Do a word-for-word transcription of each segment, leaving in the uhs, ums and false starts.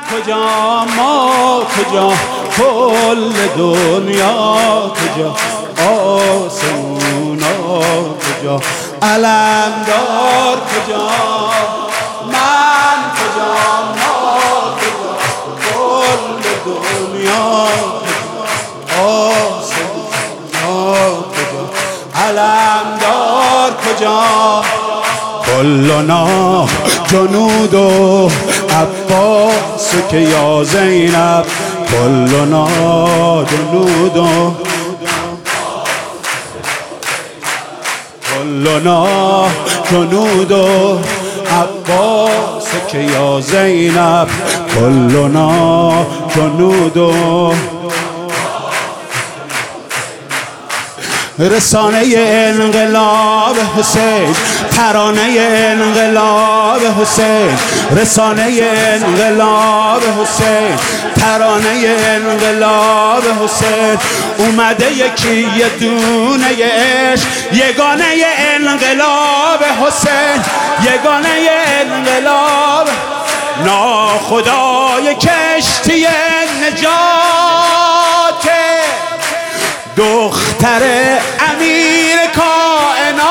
کجا ما کجا کل دنیا کجا آسمونا کجا علمدار کجا من کجا ما کجا کل دنیا کجا آسمونا کجا علمدار کجا کلنا جنود و عباس که یا زینب کلنا جنود و کلنا جنود و عباس که یا زینب کلنا جنود و رسانه انقلاب حسین ترانه انقلاب حسین رسانه انقلاب حسین ترانه انقلاب حسین اومده یکی یه دونه عشق یگانه انقلاب حسین یگانه انقلاب ناخدای کشتی نجات دختر امیر کائنات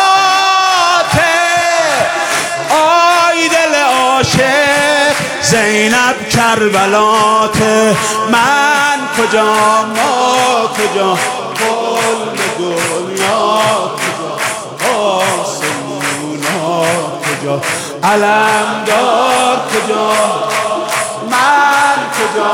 آی دل عاشق زینب کربلات من کجا ما کجا کل دنیا کجا آسمونا کجا علمدار کجا من کجا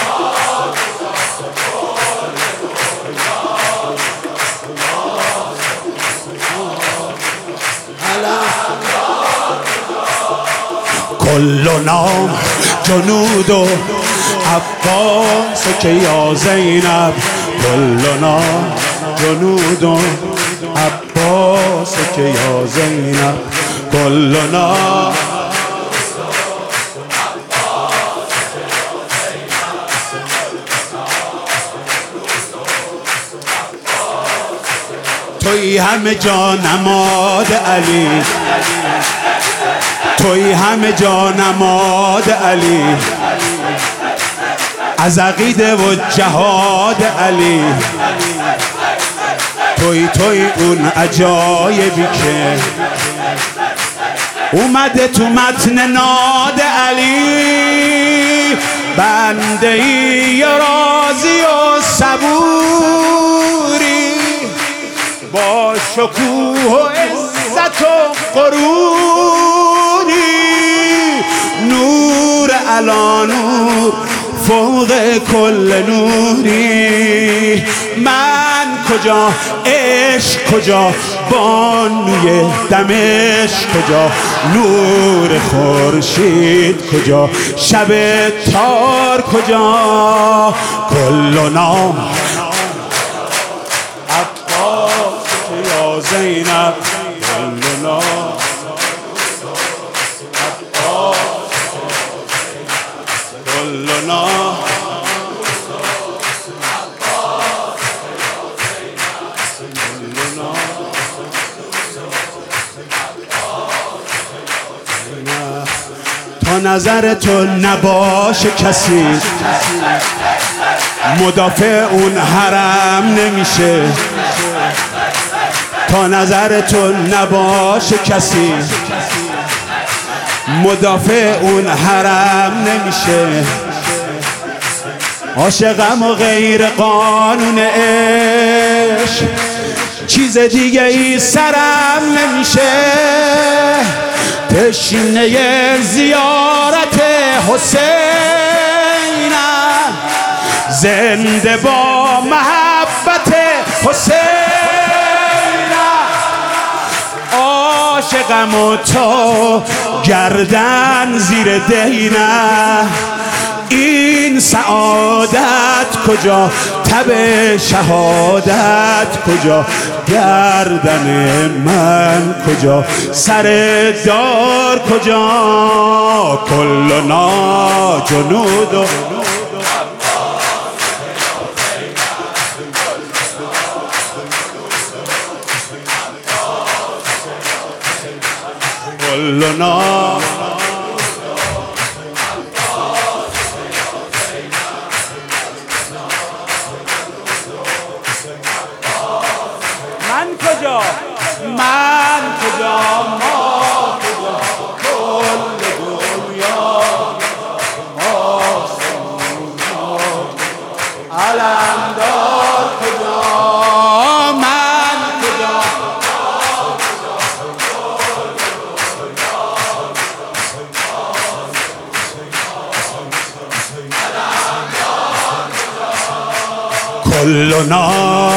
کلنا جنود و عباس که یا زینب کلنا جنود و عباس که یا زینب کلنا توی همه جا نماد علی توی همه جا نماد علی از عقیده و جهاد علی توی توی اون عجایبی که اومده تو متن ناد علی بنده ای راضی و صبوری با شکوه و عزت و غروری نور علی نور فوق کل نوری من کجا عشق کجا بانوی دمشق کجا نور خورشید کجا شب تار کجا کلنا عباس که یا زینب کلنا کلنا تا نظر تو نباشه کسی مدافع اون حرم نمیشه تا نظر تو نباشه کسی مدافع اون حرم نمیشه عاشقم و غیر قانون عشق چیز دیگه ای سرم نمیشه تشنه زیارت حسینم زنده با محبت حسینم عاشقم و تا گردن زیر دینه این سعادت کجا تب شهادت کجا گردن من کجا سر دار کجا کلنا جنود و کلنا کجا؟ من کجا ما کجا کل دنیا آسمونا علمدار کجا من کجا کلنا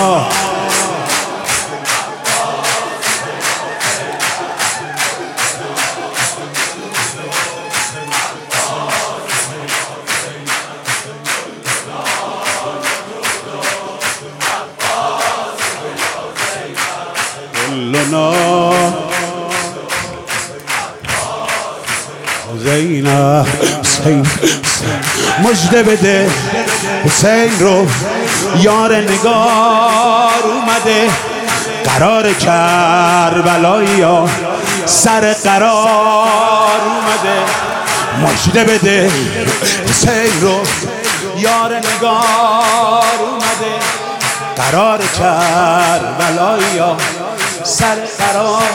کلنا حسین حسین مژده بده حسین رو یار نگار اومده قرار کربلایی ها سر قرار اومده مژده بده حسین رو یار نگار اومده قرار کربلایی ها سر قرار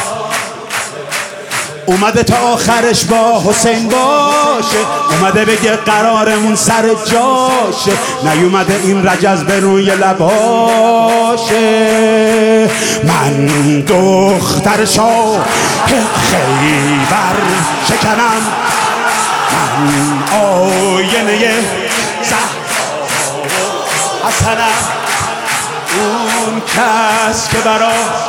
اومده تا آخرش با حسین باشه اومده بگه قرارمون سر جاشه نیومده این رجز به روی لباشه من دختر شاه خیبر شکنم من آینه زهرا حسنم اون کس که برا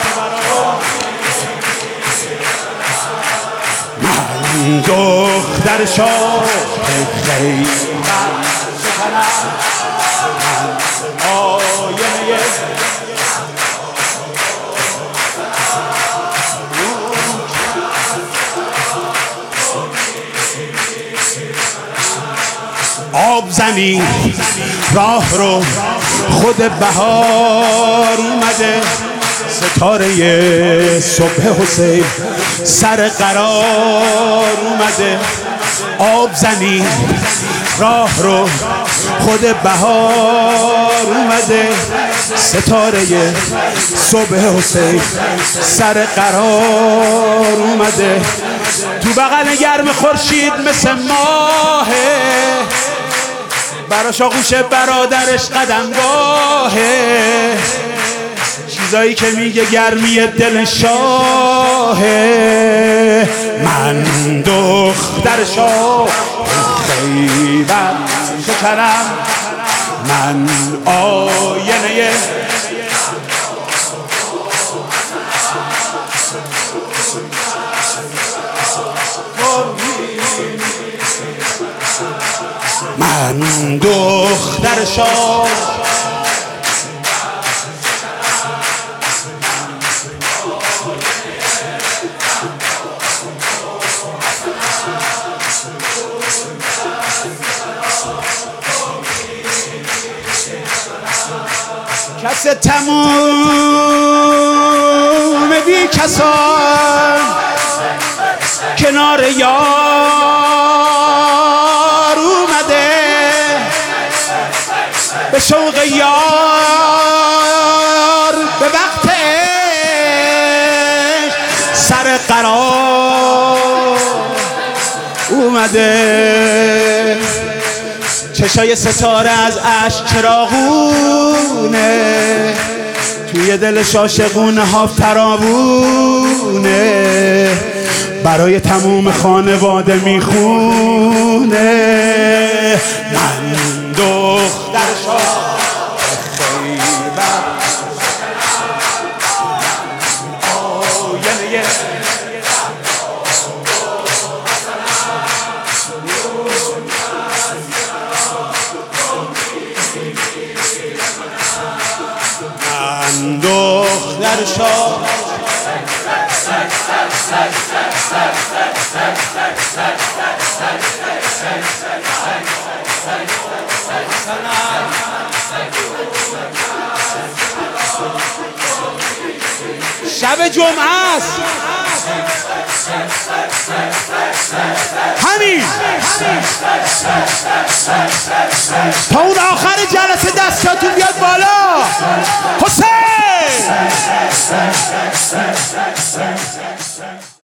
من دختر شاه خیبر شکنم من آینه آب زنی راه رو خود بهار اومده ستاره صبح حسین سر قرار اومده آب زنی راه رو خود بهار اومده ستاره صبح حسین سر قرار اومده تو بغل گرم خورشید مثل ماهه براش آغوش برادرش قدمگاهه چیزایی که میگه گرمی دل شاهه من دختر شاه خیبر شکنم من آینه من دختر شاه کس تموم بی کسان کنار یار اومده به شوق یار به وقت عشق سر قرار اومده چشای ستاره از عشق چراغونه توی دلش عاشقونه ها فراوونه برای تموم خانواده میخونه من دختر شاه خیبر آینه من دختر شاه شب جمعه است همین تا اون آخر جلسه دستاتون بیاد بالا حسین